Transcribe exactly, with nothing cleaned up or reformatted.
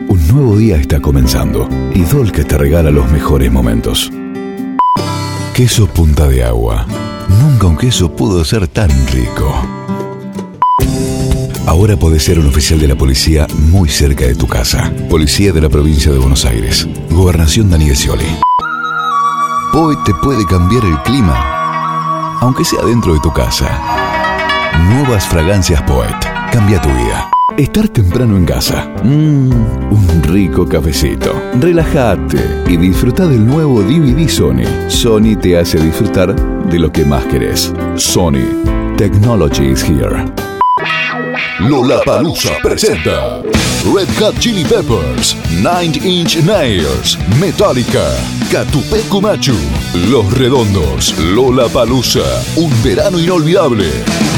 Un nuevo día está comenzando y Dolke te regala los mejores momentos. Queso Punta de Agua. Nunca un queso pudo ser tan rico. Ahora podés ser un oficial de la policía muy cerca de tu casa. Policía de la provincia de Buenos Aires. Gobernación Daniel Scioli. Poet te puede cambiar el clima, aunque sea dentro de tu casa. Nuevas fragancias Poet. Cambia tu vida. Estar temprano en casa. Mmm, un rico cafecito. Relájate y disfruta del nuevo D V D Sony. Sony te hace disfrutar de lo que más querés. Sony. Technology is here. Lollapalooza presenta Red Hot Chili Peppers, Nine Inch Nails, Metallica, Catupecu Machu, Los Redondos, Lollapalooza, un verano inolvidable.